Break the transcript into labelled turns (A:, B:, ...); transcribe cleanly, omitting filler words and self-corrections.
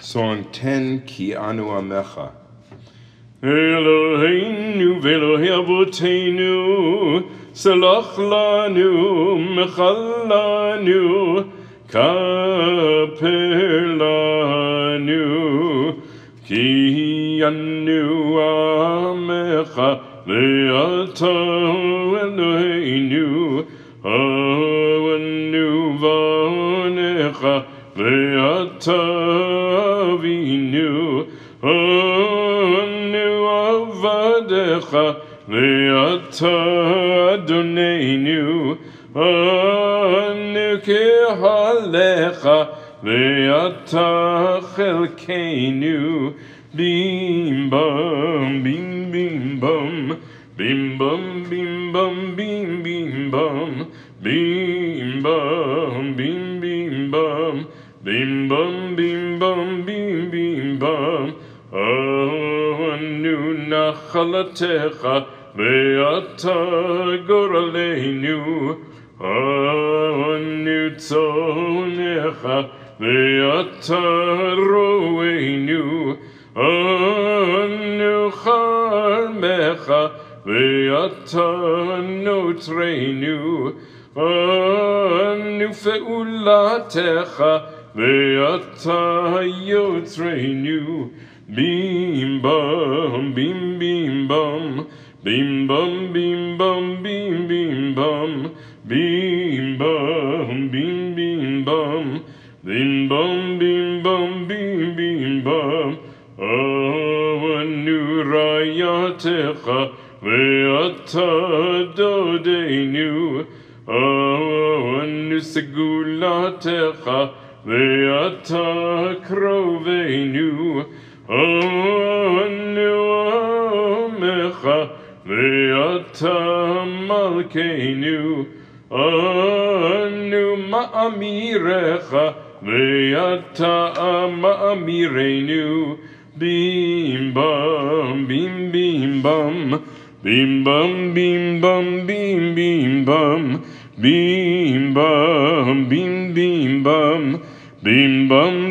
A: Song 10, Ki Anu Amecha.
B: Eloheinu ve'Elohei Avotenu, Salach lanu, Mechal lanu, Kaper lanu, Ki Anu Amecha, Ve'ata Eloheinu, Avanu vanecha, Ve'ata Avinu, Avanu avadecha, Ve'ata Adoneinu, Anu kehalecha, Ve'ata chelkeinu, Bim bam, bim bim bam, bim bam, bim bam, bim bim bam, bim bam, bim bim bam, bim bam, bim bam, bim bim bam. Anu nachalatecha, ve'ata goraleinu, Anu tzonecha, ve'ata roeinu, Anu charmecha, ve'ata notreinu, Anu fe'ulatecha, ve'ata yotreinu, Bim bam, bim bim bam, bim bam, bim bam, bim bim bam, bim bam, bim bim bam, bim bam, bim bam, bim bim bam. Anu rayatecha, ve'ata dodeinu, Anu segulatecha, ve'ata kroveinu, Anu amecha, ve'ata malkeinu, Anu ma'amirecha, ve'ata ma'amireinu, Bim bam, bim bim bam, bim bam, bim bam, bim bim bam, bim bam, bim bim bam, bim bam,